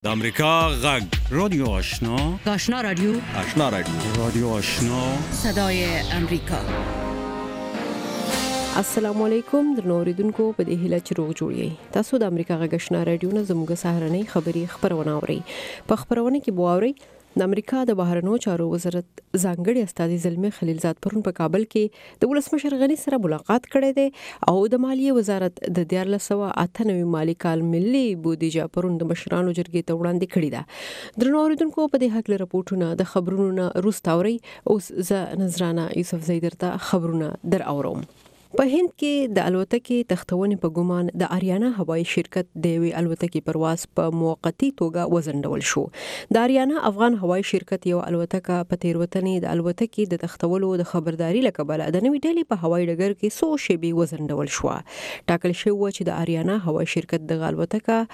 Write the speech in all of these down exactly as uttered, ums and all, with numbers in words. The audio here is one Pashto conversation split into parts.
د امریکا غږ رادیو آشنا آشنا رادیو آشنا رادیو رادیو آشنا صدای امریکا. السلام علیکم درنو اوریدونکو، په دې هیله چې روغ جوړی. تاسو د امریکا غږ آشنا رادیو نه زموږ سهارنۍ خبري خبرونه اورئ. په خبرونه کې بو اورئ د امریکا د بهرنیو چارو وزارت ځانګړي استاذ زلمي خلیلزاد پرون په کابل کې د ولسمشر غني سره ملاقات کړې ده او د مالیې وزارت د دیارلس سوه اته نوي مالی کال ملي بودیجه پرون د مشرانو جرګې ته وړاندې کړې ده. درنو اوریدونکو، په دې حق له راپورټونه د خبرونو نه روسته اورئ. اوس ز نظرانه یوسف زیدرته خبرونه در اورم. په هند کې د الوتکې تختونې په ګومان د آریانا هوایي شرکت د وی الوتکې پرواز په موقتی توګه وزندول شو. د آریانا افغان هوایي شرکت یو الوتکه په تیروتنې د الوتکې د تختولو د خبرداري لکبله د نوې ډلې په هوایي ډګر کې څو شېبې وزندول شو. ټاکل شوی و چې د آریانا هوایي شرکت د الوتکه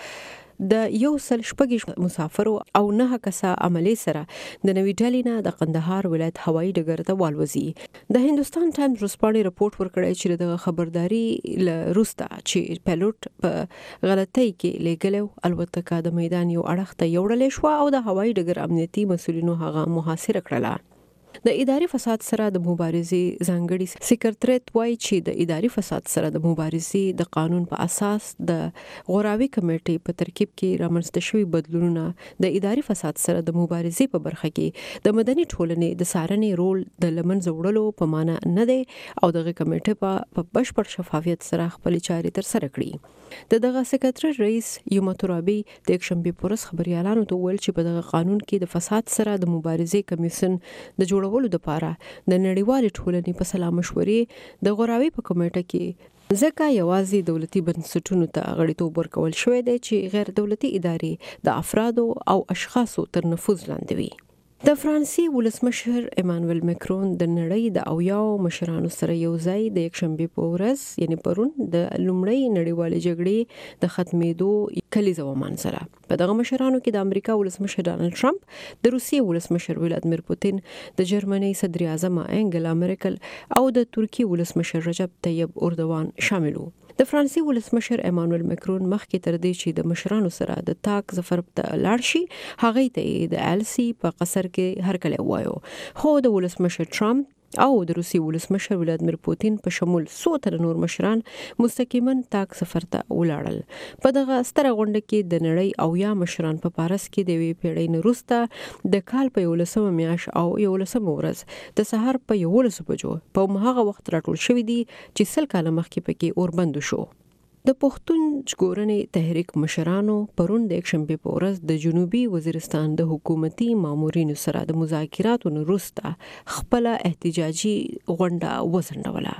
د یو سل شپږ مسافرو او نه کسه عملی سره د نوې ډلې نه د قندهار ولایت هوایي ډګر ته والوزي. د هندستان ټایمز ورسپانې راپورټ ورکړی چې د خبرداري ل روستا چې پایلوټ په غلطۍ کې لګلو الوتکه د میدان یو اړخ ته یوړل شو او د هوایي ډګر امنیتي مسولینو هغه محاصره کړله. د اداري فساد سره د مبارزې ځانګړي سکرټریت وایي چې د اداري فساد سره د مبارزې د قانون په اساس د غوراوي کمیټې په ترکیب کې رامنځته شوي بدلونونه د اداري فساد سره د مبارزې په برخه کې د مدني ټولنې د څارنې رول د لمنځه وړلو په معنا نه دی او دغه کمیټه په بشپړ شفافیت سره خپل چارې تر سره کړي. د دغه سکرټری رئیس یوما ترابي د یکشنبه پورس خبريالانو ته ویل چې په دغه قانون کې د فساد سره د مبارزې کمیسیون د جوړولو لپاره د نړیوالې ټولنې په سلا مشورې د غوراوي په کمیټه کې ځکه یوازې دولتي بنسټونو ته غړیتوب ورکول شوی دی چې غیر دولتي ادارې د افرادو او اشخاصو تر نفوذ لاندې وي. د فرانسې ولسمشر ایمانوئل مکرون د نړۍ د اویاو مشرانو سره یو ځای د یکشنبه په ورځ یعنی پرون د لومړۍ نړیوالې جګړې د ختمېدو کلیزه ومانځله. په دغه مشرانو کې د امریکا ولسمشر ډانلډ ټرمپ، د روسیې ولسمشر ولادیمیر پوتین، د جرمني صدر اعظم انګلا مرکل او د ترکیې ولسمشر رجب طیب اردوغان شامل وو. د فرانسې ولسمشر ایمانوئل مکرون مخکې تر دې چې د مشرانو سره د تاک ظفر ته لاړ شي هغه ته د السی په قصر کې هرکلی وایو، خو د ولسمشر ټرمپ او د روسیې ولسمشر ولادیمیر پوتین په شمول څو تر نور مشران مستقیما تاک سفر ته ولاړل. په دغه ستره غونډه کې د نړۍ او یا مشران په پارس کې د وی پیړۍ نه وروسته د کال په یولسمه میاشت او یولسمه ورځ د سهار په یولس بجو په هغه وخت راټول شوی دي چې سل کاله مخکې پکې اوربند شو. د پښتون ژغورنې تحریک مشرانو پرون د یکشنبه په ورځ د جنوبي وزیرستان د حکومتي مامورینو سره د مذاکراتو وروسته خپل احتجاجي غونډه وځنډوله.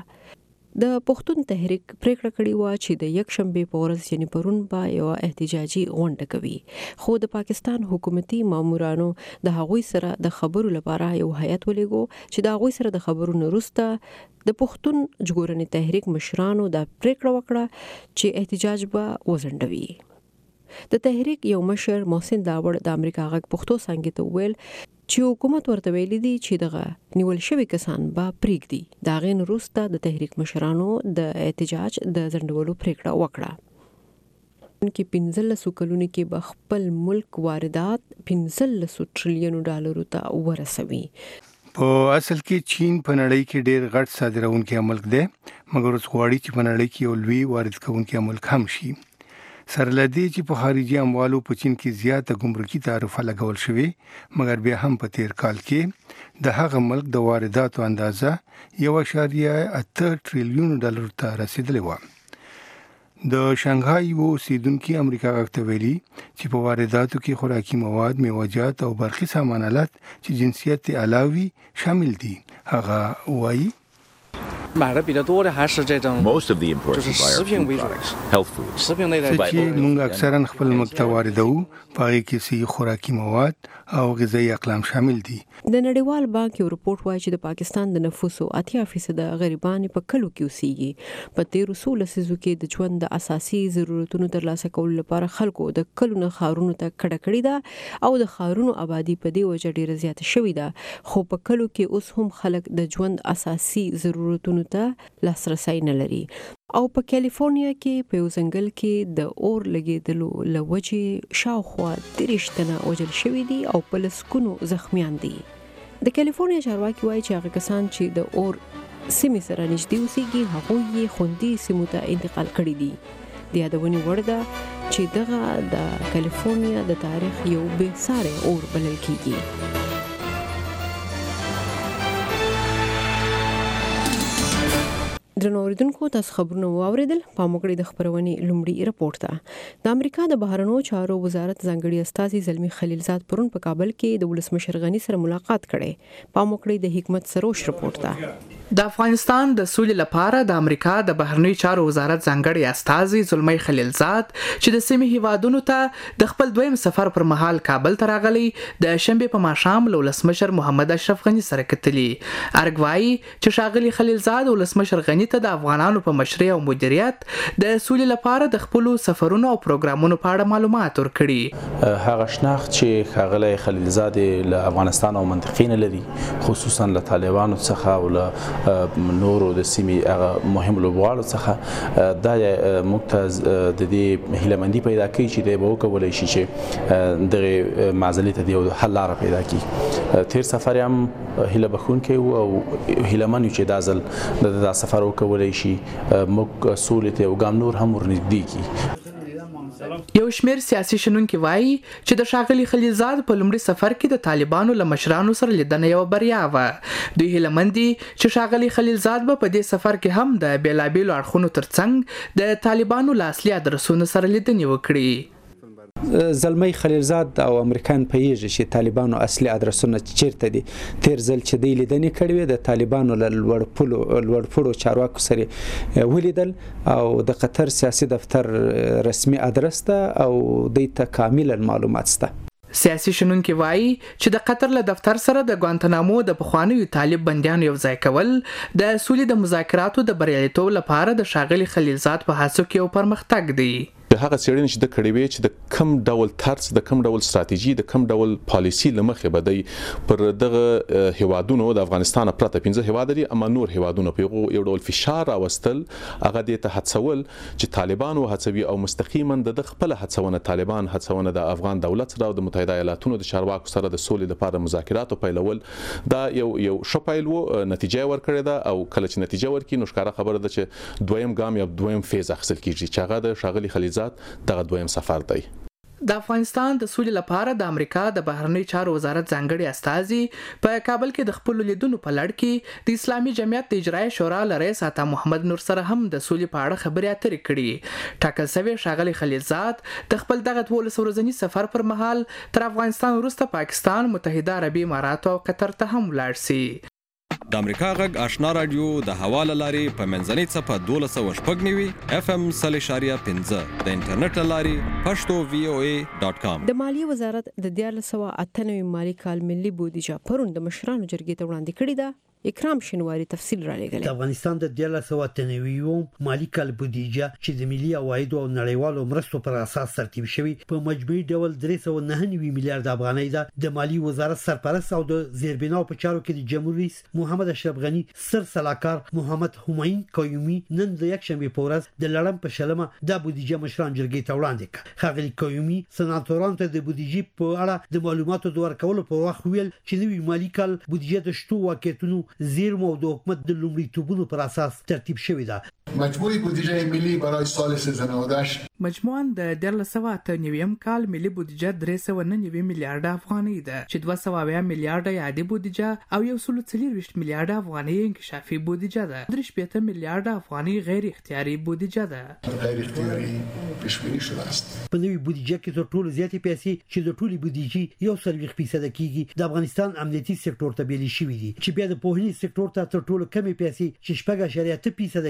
د پښتون تحریک پریکړه کړې و چې د یکشنبه په ورځ یعنی پرون به یو احتجاجي غونډه کوي، خو د پاکستان حکومتي مامورانو د هغوی سره د خبرو لپاره یو هیئت ولېږو چې د هغوی سره د خبرو وروسته د پښتون ژغورنې تحریک مشرانو د پریکړه وکړه چې احتجاج به وځنډوي. د تحریک یو مشر محسن داوړ د امریکا غږ پښتو څنګه ته ویل چې حکومت ورته ویلي دي چې دغه نیول شوی کسان به پریږدي. دا غین وروسته د تحریک مشرانو د احتجاج د ځنډولو پریکړه وکړه. کې پنځلس کلونو کې به خپل ملک واردات پنځلس ټریلیون ډالرو ته ورسوي. په اصل کې چین په نړۍ کې ډېر غټ صادرونکي ملک دی، مګر اوس غواړي چې په نړۍ کې یو لوی وارد کوونکی ملک هم شي. سره لدی چې په خارجي اموالو په چین کې زیاته ګمرکي تعرفه لګول شوې، مګر بیا هم په تیر کال کې د هغه ملک د وارداتو اندازه یو اعشاریه اته ټریلیون ډالر ته رسیدلې و. د شانګهای یو اوسیدونکي امریکا غږ ته ویلي چې په وارداتو کې خوراکي مواد، میوه‌جات او برقي سامانالات چې جنسیت علاوه شامل دي. هغه وایي Most of the imports we buy are food products, health foods. چې موږ اکثرا خپل ملک ته واردوو، پاره کې سي خوراکي مواد او غذایی اقلام شامل دي. د نړیوال بانک یو رپورت وایي چې د پاکستان د نفوسو اتیا فیصد غریبان په کلو کې اوسېږي. په تیر وسول سيزو کې د ژوند د اساسي ضرورتونو ترلاسه کولو لپاره خلکو د کلو نه خارونو ته کډه کړې ده او د خارونو آبادی په دې وجه ډیره زیاته شوې ده، خو په کلو کې اوس هم خلک د ژوند اساسي ضرورتونو سیمونو ته لاسرسي نه لري او په کالیفورنیا کې په یو ځنګل کې د اور لګیدلو لوجې شاوخوا درې تنه وژل شوي دي او په لسګونو زخمیان دي. د کالیفورنیا چارواکي وایي چې هغه کسان چې د اور سیمې سره نږدې اوسېږي هغوی یې خوندي سیمو ته انتقال کړي دي. د یادونې وړ ده چې دغه د کالیفورنیا د تاریخ یو بې ساري اور بلل کیږي. درنو اوریدونکو تاسو خبرونه واوریدل. په موګړی د خبرونې لومړی رپورت ده. د امریکا د بهرنیو چارو وزارت ځانګړي استازي زلمی خلیلزاد پرون په کابل کې د ولسمشر غنی سره ملاقات کړي. په موګړی د حکمت سروش رپورت ده. د افغانستان د سولې لپاره د امریکا د بهرنیو چارو وزارت ځانګړي استازي زلمی خلیلزاد چې د سیمې هیوادونو ته د خپل دویم سفر پر مهال کابل ته راغلي د شنبه په ماښام له ولسمشر محمد اشرف غنی سره کتلي. ارګوای چې شاغلي خلیلزاد ولسمشر غنی ته د افغانانو په مشرۍ او مدیریت د سولې لپاره د خپل سفرونو او پروګرامونو په اړه معلومات ورکړي. هغه شناخت چې خاغلی خلیلزاد له افغانستان او منطقې نه لري خصوصا له طالبانو څخه او له نورو د سیمې هغه مهم لوبغاړو څخه دا موږ ته د دې هیلهمندي پیدا کوي چې دی به وکولی شي چې دغه معضلې ته یو حل لاره پیدا کړي. تیر سفر هم هیله بخونکی و او هیلهمن یو چې دا ځل د دا سفر وکولی شي موږ سولې ته یو ګام نور هم ورنږدې کړي. یو شمېر سیاسي شنونکي وایي چې د ښاغلي خلیلزاد په لومړي سفر کې د طالبانو له مشرانو سره لیدنه یو بریا وه. دوی هیلهمند دي چې ښاغلي خلیلزاد به په دې سفر کې هم د بیلابیلو اړخونو ترڅنګ د طالبانو له اصلي ادرسونو سره لیدنې وکړي. زلمی خلیلزاد او امریکایان پوهیږي چې طالبانو اصلي ادرسونه چیرته دي. تیر ځل چې دوی لیدنې کړې وې د طالبانو له لوړپوړو چارواکو سره ولیدل او د قطر سیاسي دفتر رسمي ادرس ده او دوی ته کاملا معلومات شته. سیاسي شنونکي وایي چې د قطر له دفتر سره د ګوانتنامو د پخوانیو طالب بندیانو یو ځای کول د سولې د مذاکراتو د بریالیتوب لپاره د ښاغلي خلیلزاد په هڅو کې یو پرمختګ دی. هغه څېړنې چې د کړې وې چې د کم ډول طرز د کم ډول ستراتیژي د کم ډول پالیسي لمخې به دی پر دغه هیوادونو د افغانستان پرته پنځه هیواد دي اما نور هیوادونو په یو ډول فشار راوستل هغه د ته هڅول چې طالبان وهڅوي او مستقیما د خپل هڅونه طالبان هڅونه د افغان دولت سره او د متحده ایالاتونو د چارواکو سره د سولې لپاره مذاکرات پیلول دا یو یو شپایل وو نتیجه ورکړې ده او کله چې نتیجه ورکړي نو ښکاره خبره ده چې دویم ګام یا دویم فیز اخیستل کیږي چې هغه د ښاغلي خلیلزاد دغه دویم سفر دی. د افغانستان د سولې لپاره د امریکا د بهرنیو چارو وزارت ځانګړي استازي په کابل کې د خپل لیدونو په لړ کې د اسلامي جمعیت د اجرایي شورا له رئیس عطا محمد نور سره هم د سولې په اړه خبرې اترې کړې. ټاکل شوی ښاغلي خلیلزاد د خپل دغه دولس ورځني سفر پر مهال تر افغانستان وروسته پاکستان، متحده عربي امارات او قطر ته هم ولاړ شي. د امریکا غږ آشنا رادیو د حواله لاري په منځنۍ صفه دولس سوه شپږ نوي اف ام صلی اشاریه پنځه د انټرنیټ لاري پښتو وی او ای ډاټ کام. د مالیې وزارت د دیارلس سوه اته نوي مالی کال ملي بودیجه پرون د مشرانو جرګې ته وړاندې کړې ده. اکرام شینواری تفصیل را لګل. د افغانستان د دیارلس سوه اته نوي مالی کال بودیجه چې د ملي عواید او نړیوالو مرستو پر اساس ترتیب شوی په مجموعي ډول درې سوه نهه نوي میلیارډ افغانۍ ده. د مالی وزارت سرپرست او د زیربناو په چارو کې د جمهور رئیس محمد اشرف غنی سر سلاکار محمد همایون قیومي نن د یک شنبه په ورځ د لړم په شلمه د بودیجه مشران جرګې ته وړاندې کړ. ښاغلي قیومي سناتورانو ته د بودیجې په اړه د معلوماتو د ورکولو په وخت ویل چې نوی مالی کال بودیجه د شتو واقعیتونو زیرمو د حکومت د لومړیتوبونو پر اساس ترتیب شوی ده. مجموعی بودجه ملی برای سال سیزده نود و هشت مجموعاً د دیارلس سوه اته نویم کال ملي بودیجه درې سوه نه نوي میلیارډ افغانۍ ده چې دوه سوه اویا میلیارډ عادي بودیجه او یو سل څلوېښت میلیارډ افغانۍ انکشافي بودیجه ده. درې شپېته میلیارډ افغانۍ غیر اختیاري بودیجه ده. غیر اختیاري پیشبینی شده است. په نوې بودیجه کې تر ټولو زیاتې پیسې چې د ټولې بودیجې یو څلوېښت فیصد کېږي د افغانستان امنیتي سکتور ته بیلې شوې دي چې بیا د پوهنې سکتور ته تر ټولو کمې پیسې چې شپږ اعشاریه اته فیصد کېږي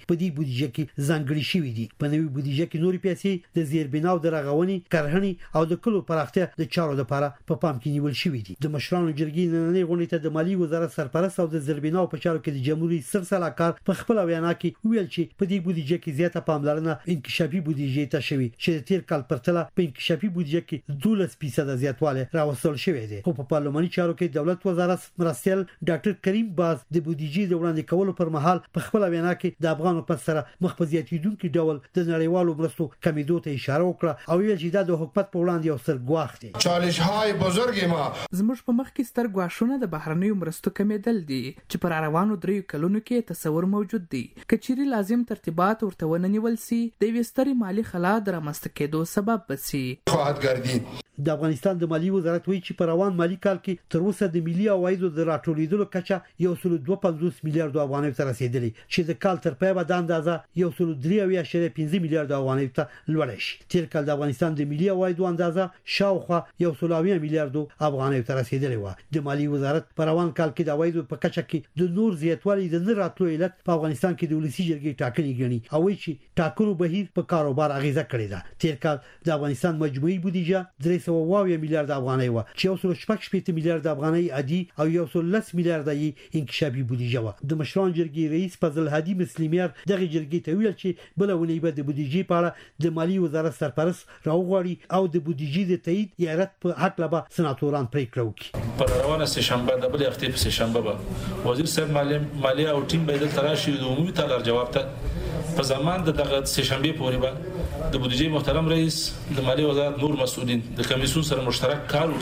په دې بودیجه کې ځانګړي شوې دي. په نوې بودیجه کې نوري پیسې د زیربناو د رغونې، کرهنې او د کلو پراختیا د چارو لپاره په پام کې نیول شوې دي. د مشرانو جرګې نننۍ غونډې ته د مالی وزارت سرپرست او د زیربناو په چارو کې د جمهوریت سرسلاکار په خپل وینا کې ویل چې په دې بودیجه کې زیاته پاملرنه انکشافي بودیجه ته شوې چې د تیر کال پرتله په انکشافي بودیجه کې دولس فیصد زیاتوالی راوستل شوې ده. خو په پارلماني چارو کې دولت وزارت مرستیال ډاکټر کریم باز د بودیجې د وړاندې کولو پر مهال په خپل وینا کې د افغان حکومت سره مخفزياتیدونکو ډول د نړیوالو مرستو کمیدو ته اشاره وکړه او ویل چې دا د حکومت په وړاندې یو ستر ګواښ دی. چالش های بزرگ ما زموږ په مخ کې ستر ګواښونه د بهرنیو مرستو کمیدل دي چې پر روانو دریو کلونو کې تصور موجود دی. کچيري لازم ترتیبات ورته ونیول سي د وستري مالی خلا د رامنځته کېدو سبب بسي. خواهد گردید د افغانستان د مالی وزارت وایي چې په روان مالی کال کې تر اوسه د ملي عوایدو د راټولېدلو کچه یو سل دوه پنځوس میلیارډ افغانۍ ته رسیدلې چې د کال تر پایه د اندازه یو سل درې اعشاریه پنځه میلیارډ افغانۍ ته لوړ شي. تیر کال د افغانستان د ملي عوایدو اندازه شاوخوا یو سل اویا میلیارډ افغانۍ ته رسیدلې و. د مالی وزارت په روان کال کې د عوایدو په کچه کې د نور زیاتوالي د نه راتلو علت په افغانستان کې د ولسی جرګې ټاکنې غني او چې ټاکنو بهیر په کاروبار اغیزه کړې ده. تیر کال د افغانستان مجموعي بودیجه درې سوه اویا میلیارډ افغانۍ و چې یو سل شپږ شپږ میلیارډ افغانۍ عادي او یو سل لس میلیارډ یې انکشافي بودیجه و. د مشران جرګې رئیس فضل هادي مسلمیار دغه جرګې ته ویل چې بلونه به د بودیجې په اړه د مالی وزارت سرپرست راوغړي او د بودیجې د تایید یا رد په حق لبا سناتوران پریکړه وکړي. په روانه سه شنبه د بل هفته په سه شنبه به وزیر صاحب مالی او ټیم به د تراشي د عمومي تالار جواب ته په زمان د دغه سه شنبه پورې به د بودیجې محترم رئیس د مالی وزارت نور مسؤلین د کمیسیون سره مشترک کار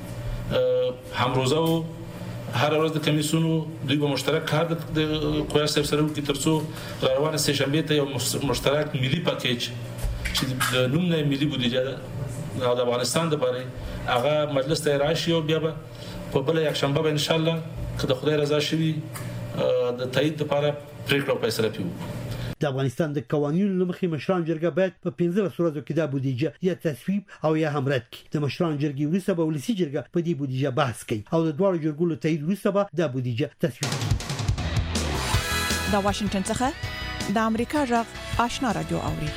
وکړي. همروزه هر ورځ د کمیسیونو دوی به مشترک کار د قویا صاحب سره وکړي ترڅو روانه سه شنبه ته یو مشترک ملي پاکیج چې د نوم نه ملي بودیجه ده د افغانستان لپاره هغه مجلس ته راشي او بیا به په بل یک شنبه به ان شاء الله که د خدای رضا شي د تایید لپاره پریکړه او فیصله پیو. د افغانستان د قوانینو لمخې مشران جرګه باید په پنځه ورځو کې د بودیجه یا تصویب او یا هم رد کړي. د مشران جرګې وروسته به ولسی جرګه په دې بودیجه بحث کوي او د دواړو جرګو له تایید وروسته به د بودیجه تصویب کړي. د واشنگټن څخه د امریکا جغ آشنا رادیو اوري.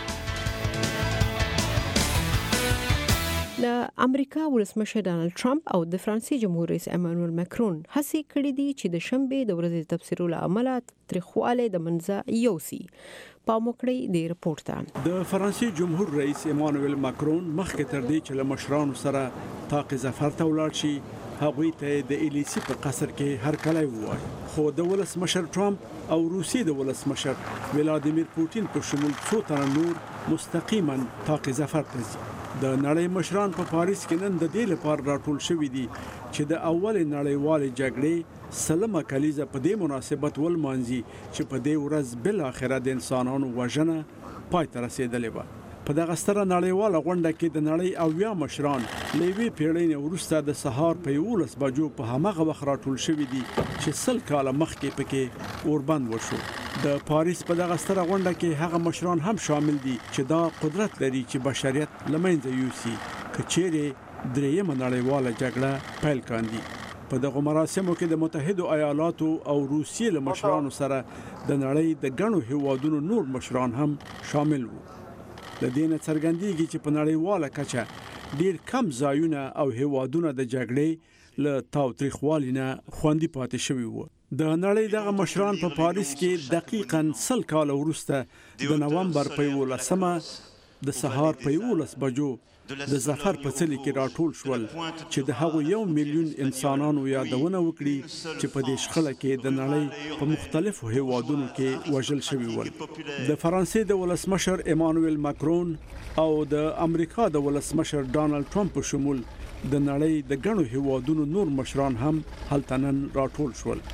د امریکا ولسمشر ډانلډ ټرمپ او د فرانسې جمهور رئیس امانوئل ماکرون هڅه کړې دي چې د شنبه د ورځې تبصرو له امله تاریخواله د منځه یوسي. پاموکړی د رپورت ته د فرانسې جمهور رئیس امانوئل ماکرون مخکې تر دې چې له مشرانو سره طاق ظفر ته ولاړ شي هغوی ته د الیسی په قصر کې هر کله وایي. خو د ولسمشر ټرمپ او روسي د ولسمشر ولادیمیر پوتین په شمول څو تنه نور مستقیما طاق ظفر ته ځي. د نړۍ مشران په پاریس کې نن د دې لپاره راټول شوي دي چې د اول نړیوال جګړې سلمه کلیزه په دې مناسبت ولمانځي چې په دې ورځ بل اخره د انسانانو وژنه پای ته رسیدلې و. په دغه ستره نړیواله غونډه کې د نړۍ اویا مشران لوی پیړۍ وروسته د سهار په یولس بجو په همغه وخت راټول شوي دي چې سل کاله مخکې پکې اوربند وشو. د پاریس په دغه ستره غونډه کې هغه مشران هم شامل دي چې دا قدرت لري چې بشریت لمنځه یوسي که چیرې درېیمه نړیواله جګړه پیل کاندي. په دغه مراسمو کې د متحده ایالاتو او روسیې له مشرانو سره د نړۍ د ګڼو هیوادونو نور مشران هم شامل وو. د دې نه څرګندېږي چې په نړیواله کچه ډیر کم ځایونه او هیوادونه د جګړې له تاوتریخوالي نه خوندي پاتې شوي وو. د نړۍ دغه مشران په پاریس کې دقیقاً سل کال وروسته د نومبر په یولسمه د سهار په یولس بجو د ظفر په څلي کې راټول شول چې د هغو یو میلیون انسانانو یادونه وکړي چې په دې شخړه کې د نړۍ په مختلفو هیوادونو کې وژل شوي ول. د فرانسې د ولسمشر امانوئل ماکرون او د امریکا د ولسمشر ډانلډ ټرمپ په شمول د نړۍ د ګڼو هیوادونو نور مشران هم هلته نن راټول شول.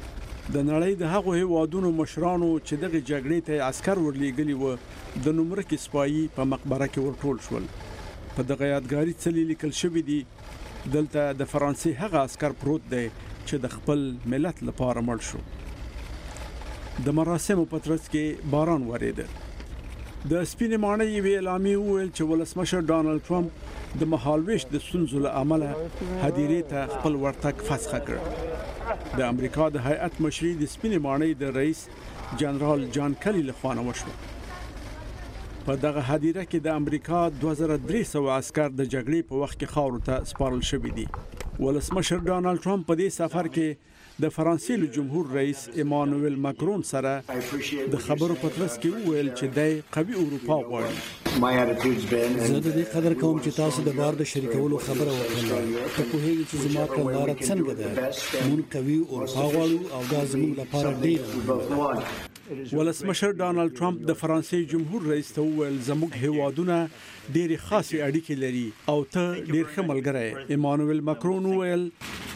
د نړۍ د هغو هیوادونو مشرانو چې دغه جګړې ته عسكر ورلېږلي و د نومرکي سپایي په مقبره کې ورټول شول. په دغه یادګاري څلي لیکل شوی دی دلته د فرانسې هغه عسكر پروت دی چې د خپل ملت لپاره مړ شو. د مراسمو په ترڅ کې باران وریده. د سپینې ماڼۍ یوې اعلامیې وویل چې ولسمشر ډانلډ ټرمپ د مهالويش د ستونزو له امله هدیرې ته خپل ورتګ فسخ کړ. د امریکا د هیئت مشري د سپینې ماڼۍ د رئیس جنرال جان کلی لخوا وشوه. په دغه هدیره کې د امریکا دوه زره درې سوه عسكر د جګړې په وخت کې خاورو ته سپارل شوي دي. ولسمشر ډانلډ ټرمپ په دې سفر کې د فرانسې له جمهور رئیس ایمانوئل ماکرون سره د خبرو په ترڅ کې وویل چې د قوي اروپا غواړي. زه د دې قدر کوم چې تاسو د بار د شریکولو خبره وکړه. ته په هیڅ چې زما کړنلاره څنګه ده. مونږ قوي اروپا غواړو او دا زموږ لپاره ډیر. ولسمشر ډانلډ ټرمپ د فرانسې جمهور رئیس ته وویل زموږ هیوادونه ډېرې خاصې اړیکې لري او ته ډېر ښه ملګری. ایمانوئل ماکرون وویل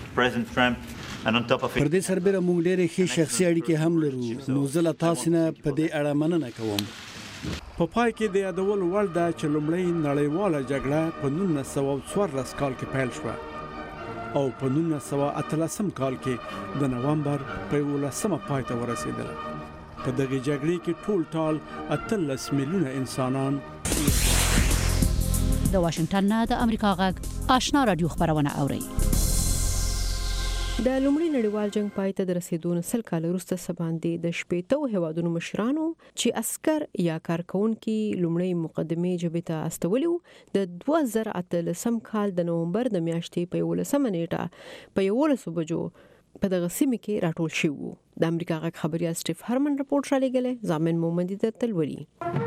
پر دې سربېره موږ ډېرې ښې شخصي اړیکې هم لرو. نو زه له تاسو نه په دې اړه مننه کوم. په پای کې د یادولو وړ ده چې لومړی نړیواله جګړه په نولس سوه څوارلس کال کې پیل شوه او په نولس سوه اتلسم کال کې د نومبر په یولسمه پای ته ورسېدله. په دغه جګړې کې ټول ټال اتلس میلیونه انسانان. د واشنگټن نه د امریکا غږ آشنا رادیو خبرونه اوري. د لومړي نړیوال جنگ پای ته رسیدو نه سل کال وروسته سباندې د شپېتو هیوادونو مشرانو چې عسكر یا کارکونکي لومړی مقدمه جبهه ته استولیو د دوه زره اتلسم کال د نومبر د میاشتې په یولسمه نیټه په یولسو بجو په دغه سیمه کې راټول شوی. د امریکا غږ خبريال سټیف هرمن رپورټ را لګلې. ضامن مومندي د تلوري.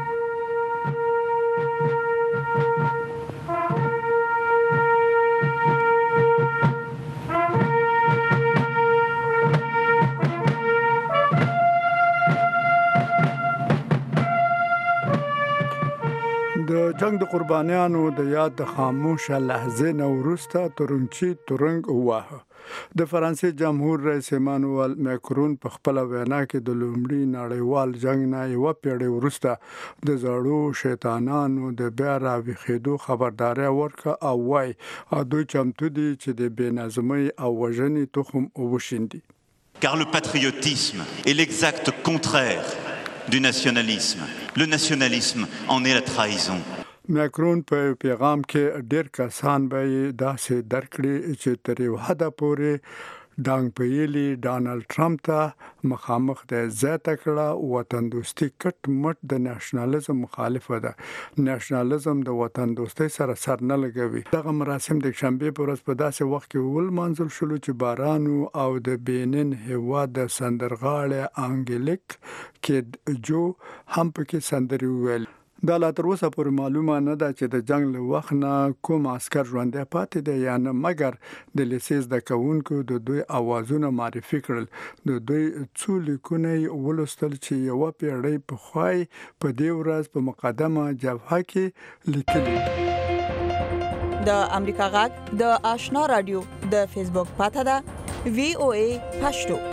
د جنگ د قربانیانو د یاد د خاموشه لحظې نه وروسته تورنچي تورنګ واه. د فرانسې جمهور رئیس ایمانوئل ماکرون په خپل وینا کې د لومړي نړیوال جنگ نه یو پیړۍ وروسته د زړو شیطانانو د بیا راویښېدو خبرداري ورکړه او وايي دوی چمتو دي چې د بېنظمۍ او وژنې تخم وشیندي. Car le patriotisme est l'exact contraire du nationalisme. Le nationalisme en est la trahison. ماکرون په پیغام کې ډېر کسان به داسې درکړي چې تر یو حد پورې ډانګ پیلي ډانلډ ټرمپ ته مخامخ د زیاته کړه. وطن دوستي کټ مټ د نېشنلزم مخالفه ده. نېشنلزم د وطن دوستۍ سره سر نه لګوي. دغه مراسم د شنبه په ورځ په داسې وخت کې ول منځل شول چې بارانو او د بینن هیواد د سندرغاړي انګلیک کې جو هم پکې سندري ویل. دا لا تر اوسه پورې معلومه نه ده چې د جنگ له وخت نه کوم عسكر ژوندې پاتې دي یا نه، مګر د لیسیز د کونکو د دوی اوازونه معرفي کړل. د دوی څو لیکونه ولوستل چې یو پیړۍ په خوای په دې ورځ په مقدمه جبهه کې لیکلي. د امریکا غږ د آشنا رادیو د فیسبوک پاته ده وی او ای پښتو.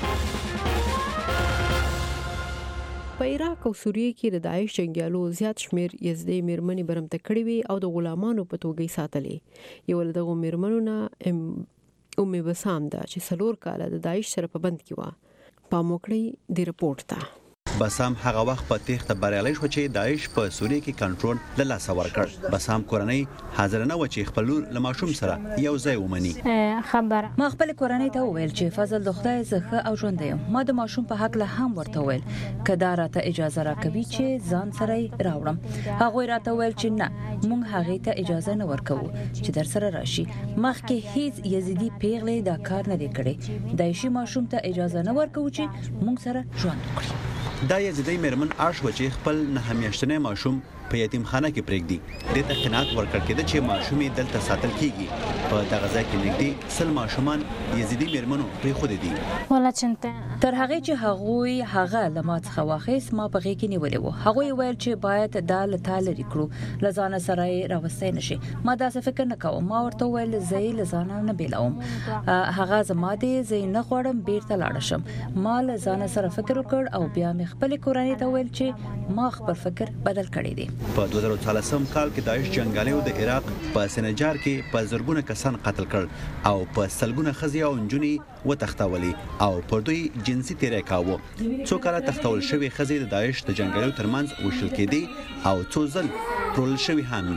په عراق او سوریه کې د داعش جنگیالو زیات شمیر یزدي میرمنې برمته کړې وي او د غلامانو په توګه ساتلې. یو له دغه میرمنو نه ام بسام ده چې څلور کاله د داعش سره په بند کې و. پاموکړی دی رپورت ته. بسام هغه وخت په تخته بریالي شو چې داعش په سوریه کې کنټرول له لاسه ورکړ. بسام کورنۍ حاضر نه و چې خپل له ماشوم سره یو ځای ومني. خبر ما خپل کورنۍ ته وویل چې فضل د خدای زخه او ژوند یم. ما د ماشوم په حق له هم ورته ویل کدا راته اجازه راکوي چې ځان سره راوړم. هغه راته ویل چې نه، مونږ هغه ته اجازه نه ورکوو چې در سره راشي. مخکې هیڅ یزیدي پیغلې دا کار نه کړي. دایشي ماشوم ته اجازه نه ورکوو چې مونږ سره ژوند وکړي. دا یزیدي میرمن آش و چې خپل نه میاشتنی ماشوم په یتیم خانه کې پرېږدي. د تقینات ورکړ کېده چې ماشومې دلته ساتل کیږي. په دغه ځای کې نږدې سل ماشومان یزیدي میرمنو پرې خو دي. ولا چنته تر هغه چې هغوی هغه لمات خواخیس ما په غېږ کې نیولې وو. هغوی ویل چې باید دا لته لري کړو، لزانه سره راوستای نشي. ما دا څه فکر نه کوم. ما ورته ویل زې لزانه نه بیلاوم. هغه زما دې زې نه غوړم بیرته لاړ شم. ما لزانه سره فکر وکړ او بیا مې خپل کورنۍ ته ویل چې ما خپل فکر بدل کړی دی. په دوه زره څلورم کال کې داعش جنگالیو د عراق په سنجار کې په زرګونه کسان قتل کړ او په سلګونه ښځې او نجونې وتښتولې او پر دوی جنسي تیری کاوه. څو کاله تښتول شوې ښځې د داعش د جنگالیو ترمنځ وشل کېدې او څو ځل پرول شوې هم دي.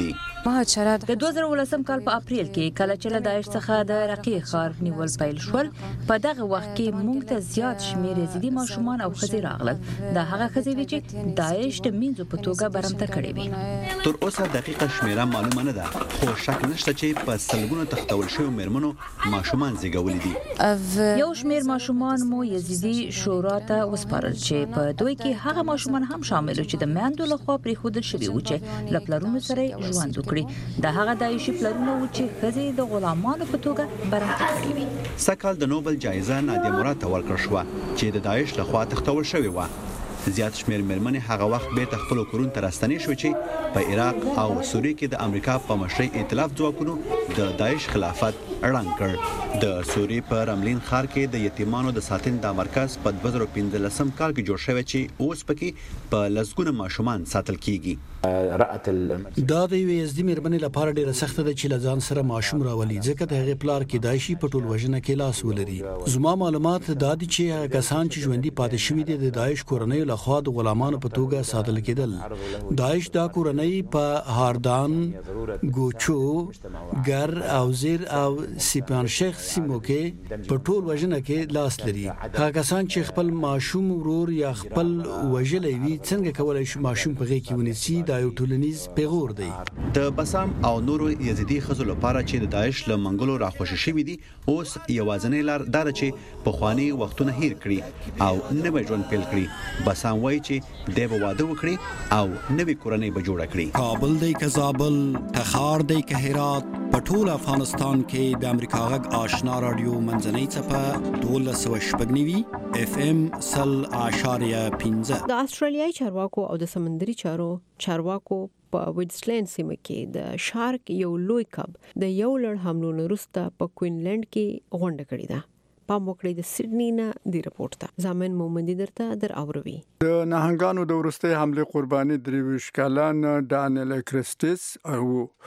د دوه زره ولسم کال په اپریل کې کله چې له داعش څخه د رقیق ښار نیول پیل شول په دغه وخت کې موږ ته زیات شمیر یزیدي ماشومان او ښځې راغلل دا هغه ښځې وې چې داعش د مینځو په توګه برمته کړې وې. تر اوسه دقیقه شمیره معلومه نه ده خو شک نشته چې په سلګونو تختول شوی میرمنو ماشومان زیږولي دي. یو شمیر ماشومان مو یزیدي شورا ته وسپارل چې په دوی کې هغه ماشومان هم شامل چې د میندو لخوا پریښودل شوي وو چې له پلرونو سره ژوند وکړي. د هغه داعشي پلرونه و چې ښځې د غلامانو په توګه برمته کړې وې. سږ کال د نوبل جایزه نادیه مراد ته ورکړل شوه چې د داعش لخوا تختول شوې وه. زیات شمیر میرمنې هغه وخت بیرته خپلو کورونو ته راستنې شوې چې په عراق او سوریه کې د امریکا په مشرۍ ائتلاف ځواکونو د داعش خلافت ړنګ کړ. د سوریې په رملین ښار کې د یتیمانو د ساتنې دا مرکز په دوه زره پنځلسم کال کې جوړ شوی چې اوس پکې په لسګونه ماشومان ساتل کیږي. دا د یوې یزدي میرمنې لپاره ډیره سخته ده چې له ځان سره ماشوم راولي ځکه د هغې پلار کیدای شي په ټول وژنه کې لاس ولري. زما معلومات دا دي چې هغه کسان چې ژوندي پاتې شوي دي د داعش کورنۍ لخوا د غلامانو په توګه ساتل کېدل. داعش دا کورنۍ په هاردان، ګوچو، ګر او زیر او سیپان شیخ سیمو کې په ټول وژنه کې لاس لري. هغه کسان چې خپل ماشوم ورور یا خپل وژلې وي څنګه کولای شي ماشوم په غېږ کې ونیسي؟ دا یو ټولنیز پیغور دی. د بسام او نورو یزیدي ښځو لپاره چې د داعش له منګولو راخوشي شوي دي اوس یوازینۍ لار دا ده چې پخواني وختونه هیر کړي او نوی ژوند پیل کړي. بسام وایي چې دی به واده وکړي او نوې کورنۍ به جوړه کړي. کابل دی که زابل، تخار دی که هرات، په ټول افغانستان کې د امریکا غږ آشنا رادیو منځنۍ څپه دولس سوه شپږ نوي اف ام سل اعشاریه پنځه. د استرالیایي چارواکو او د سمندري چارو چارواکو په ویډسلند سیمه کې د شارک یو لوی کب د یو لړ حملو وروسته په کوینلند کې غونډه کړې ده. پام وکړئ د سیدنی نه دی رپورت ته زامن مومندی درته در اوروي. د نهنګانو د ورستۍ حمله قرباني درویش کلن ډانیل کریسټس او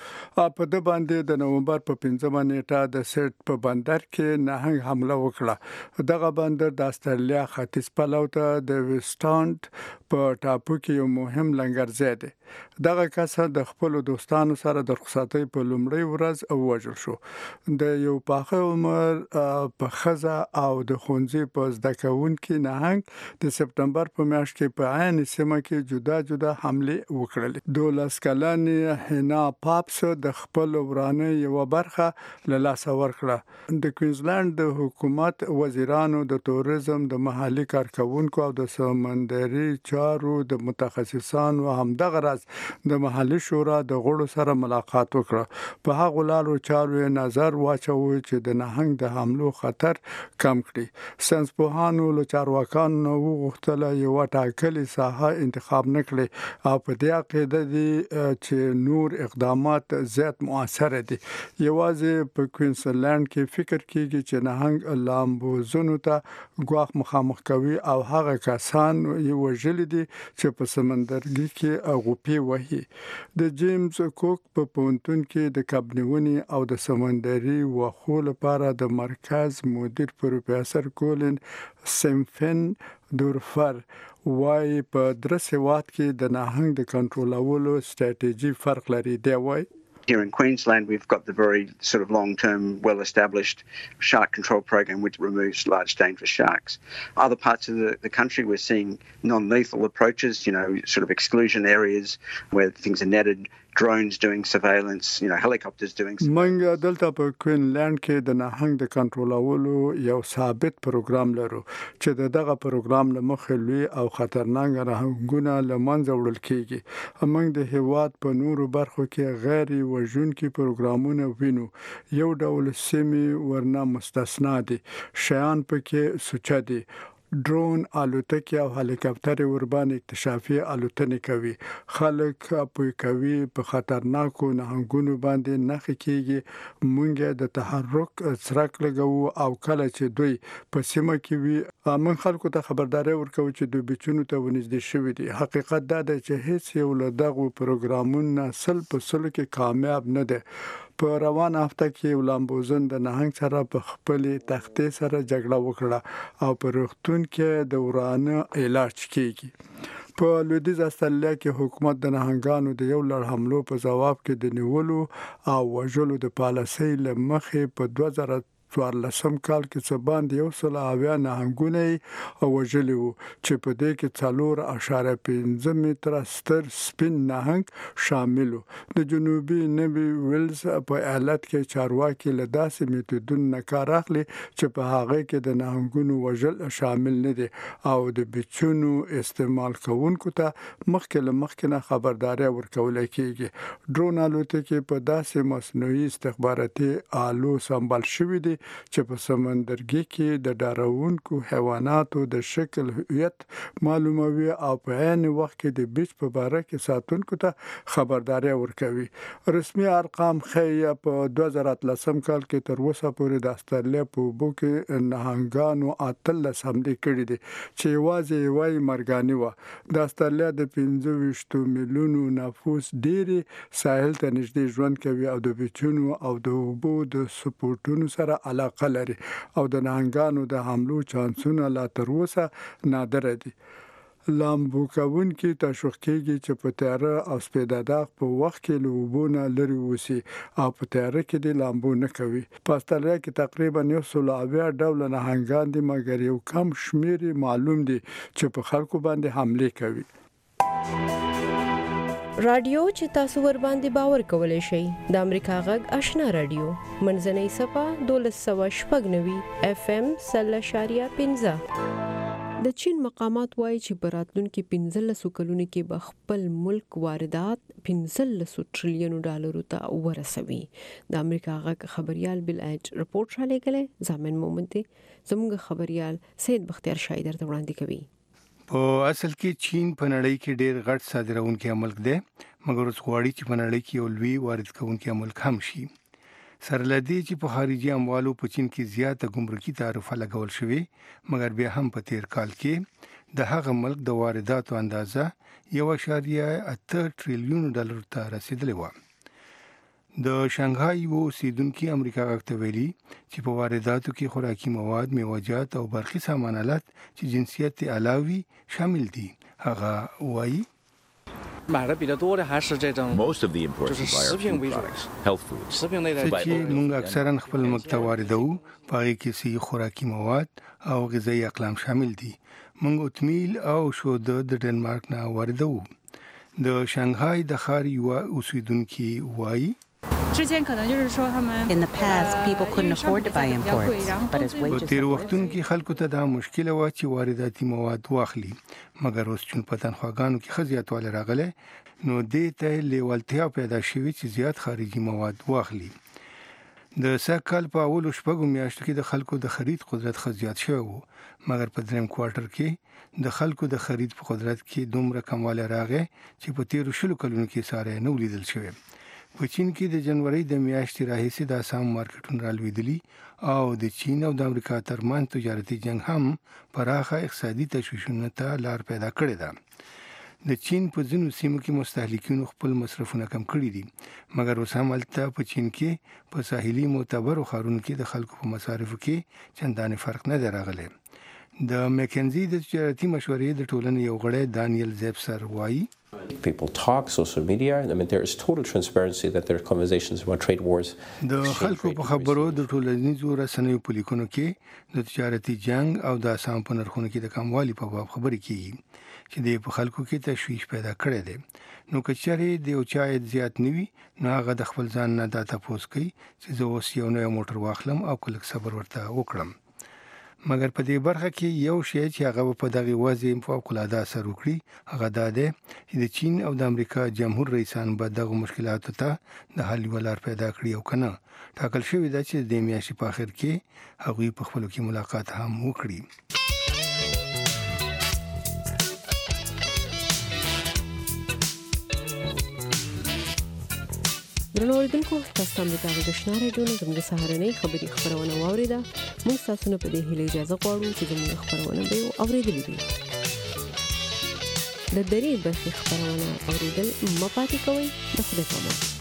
په د باندې د نومبر په پنځمه نیټه د سیټ په بندر کې نهنګ حمله وکړه. دغه بندر د استرالیا ختیځ پلو ته د ویسټانډ په ټاپو کې یو مهم لنګرځای دی. دغه کس د خپل دوستانو سره د رخصتۍ په لومړۍ ورځ ووژل شو. د یو پاخه عمر په خزه او د خونځي په زده کوونکو نهنګ د سپتمبر په میاشت کې په عین سیمه کې جدا جدا حمله وکړل. دولس کلن هنا پاپس د خپل ورانه یو برخه له لاس ورکړه. د کوینزلند د حکومت وزیرانو د توریزم د محلي کارکونکو او د سمندري چارو د متخصصانو همدغه راز د محلي شورا د غړو سره ملاقات وکړه. په هغه لارو چارو نظر واچوي چې د نهنګ د حملو خطر کم کړي. ساينسپوهانو له چارواکانو وغوښتل یو ټاکلې ساحه انتخاب نکړي او په دې عقیده دي چې نور اقدامات زیات موثر دي. یوازې په کوینزلند کې فکر کیږي چې نهنګ لامبوزونو ته ګواښ مخامخ کوي او هغه کسان یو وژل دي چې په سمندرګي کې غوپی وهي. د جیمز کوک په پونتون کې د کبنیونی او د سمندري وخو لپاره د مرکز مدیر پروفیسور کولن سیمفن دورفر وايي په درسه وخت کې د نهنګ د کنټرولولو ستراتیژي فرق لري. دی وايي Here in Queensland, we've got the very sort of long-term, well-established shark control program which removes large dangerous sharks. Other parts of the, the country, we're seeing non-lethal approaches, you know, sort of exclusion areas where things are netted, drones doing surveillance, you know, helicopters doing surveillance. منګ دلته په کوینلند کې د نهنګ د کنټرولولو یو ثابت پروګرام لرو چې دغه پروګرام له مخې لوی او خطرناک نهنګونه لمنځه وړل کیږي. موږ د هیواد په نورو برخو کې غیر وژونکي پروګرامونه وینو. یو ډول سیمې ورنه مستثنا دي. شیان پکې سوچ دي. ډرون الوتکې او هلیکاپټر ورباندې اکتشافي الوتنې کوي. خلک په کوي په خطرناکو نهنګونو باندې نخښ کیږي. مونږ د تحرک څرک لګو او کله چې دوی په سیمه کې وي موږ خلکو ته خبرداري ورکوو چې دوی بچونو ته ونږدې شوي دي. حقیقت دا دی چې هیڅ یو له دغه پروګرامونو سل په سل کې کامیاب نه دی. په روان هفته کې ولامبوزن د نهنګ سره په خپل تختې سره جګړه وکړه او په روغتون کې د ورانه علاج کیږي. په لویدیځ استرالیا کې حکومت د نهنګانو د یو لړ حملو په جواب کې د نیولو او وژلو د پالیسۍ له مخې په دوه زره څوارلسم کال کې څه باندې یو سل اویا نهنګونه وژلي وو چې په دې کې څلور اعشاریه پنځه متره ستر سپین نهنګ شامل وو. د جنوبي نوي ویلز په ایالت کې چارواکي له داسې میتودونو نه کار اخلي چې په هغه کې د نهنګونو وژل شامل نه دي او د بچونو استعمال کوونکو ته مخکې له مخکې نه خبرداري ورکول کېږي. ډرون الوتکې په داسې مصنوعي استخباراتي آلو سمبال شوي دي چې په سمندرګي کې د ډارونکو حیواناتو د شکل هویت معلوموي او په عین وخت کې د بیچ په باره کې ساتونکو ته خبرداري ورکوي. رسمي ارقام ښیي په دوه زره اتلسم کال کې تر اوسه پورې د استرالیا په اوبو کې نهنګانو اتلس حملې کړې دي چې یوازې یوه مرګاني وه. د استرالیا د پنځه ویشت میلیونو نفوس ډېری ساحل ته نږدې ژوند کوي او د بیچونو او د اوبو د سپورټونو سره علاقه لري او د نهنګانو د حملو چانسونه لا تر اوسه نادر دي. لامبو کوونکي تشویق کېږي چې په تیاره او سپېده داغ په وخت کې له اوبو نه لرې اوسي او په تیاره کې د لامبو نه کوي. په استرالیا کې تقریبا یو سل اویا ډوله نهنګان دي مګر یو کم شمیر معلوم دي چې په خلکو باندې حمله کوي. رادیو چې تاسو ور باندې باور کولای شئ د امریکا غږ آشنا رادیو منځنۍ صفه دولس سوه شپږ نوي اف ام سل اشاریه پنځه. د چین مقامات وایي چې په راتلونکي پنځلس کلونو کې به خپل ملک واردات پنځلس ټریلیون ډالرو ته ورسوي. د امریکا غږ خبريال بل اج رپورټ را لګلې زمين مومنتي زموږ خبريال سید بختیار شایدر ته وړاندې کوي. په اصل کې چین په نړۍ کې ډېر غټ صادرونکي ملک دی مګر اوس غواړي چې په نړۍ کې یو لوی وارد کوونکی ملک هم شي. سره لدی چې په خارجي اموالو په چین کې زیاته ګمرکي تعرفه لګول شوې مګر بیا هم په تیر کال کې د هغه ملک د وارداتو اندازه یو اعشاریه اته ټریلیون ډالر ته رسیدلې و. د شانګهای یو اوسیدونکو امریکا غاښته ویلي چې په وارداتو کې خوراکي مواد، میوه‌جات او برقي سامانالات چې جنسیت علاوه شامل دي. هغه وایي Most of the imports we buy are food products, health foods. چې موږ اکثرا خپل مکته واردو پاره کې سي خوراکي مواد او غذایی اقلام شامل دي. موږ اوتمیل او شوده د ډنمارک نه واردو. د شانګهای د ښار یو اوسیدونکو وایي In the past, people couldn't afford to buy imports, but as wages په تیر وختونو کې خلکو ته دا مشکل و چې وارداتي مواد واخلي مګر اوس چې په تنخواګانو کې خزياتواله راغله نو دې ته لیوالتیا پیدا شوه چې زیات خارجي مواد واخلي. د سکهال په اول شپږو میاشتو کې د خلکو د خرید قدرت خزيات شوه مګر په دریم کوارټر کې د خلکو د خرید په قدرت کې دومره کمواله راغې چې په تیر شلو کلونو کې ساره نه ولیدل شوه. په چین کې د جنوري د میاشتې راهیسې د اسام مارکیټونو رالوېدلي او د چین او د امریکا ترمنځ تجارتي جنگ هم پراخه اقتصادي تشویشونو ته لار پیدا کړې ده. د چین په ځینو سیمو کې مستهلکینو خپل مصرفونه کم کړي دي مګر اوس هم هلته په چین کې په ساحلي معتبرو ښارونو کې د خلکو په مصارفو کې چندانې فرق نه دی راغلی. د مکنزي د تجارتي مشورې د ټولنې یو غړی دانیل زیبسر وایي People talk, social media. I mean, there is total transparency that there are conversations about trade wars. د خلکو په خبرو د ټولنیزو رسنیو په لیکونو کې د تجارتي جنگ او د اسام په نرخونو کې د کموالي په باب خبرې کیږي چې د په خلکو کې تشویش پیدا کړی دی. نو کچره د یو چا زیات نیوي نو هغه د خپل ځان نه د تاسو کوي چې زه اوس یو نوی موټر واخلم او کلک صبر ورته وکړم. مګر په دې برخه کې یو شی چې هغه په دغه وضع فوق العاده اثر وکړي هغه دا دی چې د چین او د امریکا جمهور رئیسان به دغه مشکلاتو ته د حل ولار پیدا کړي او کنه ټاکل شوی دا چې د میاشتې په اخر کې هغوی په خپلو کې ملاقات هم وکړي. درنو اوریدونکو تاسو هم د آشنا رادیو نه زموږ سهارنۍ خبري خبرونه واوریده. موږ تاسو نه په دې هیله اجازه غواړو چې زموږ خبرونه به اوریدلې وي. د درې برخې خبرونه اوریدل مپاتې کوئ. د خدای په امان.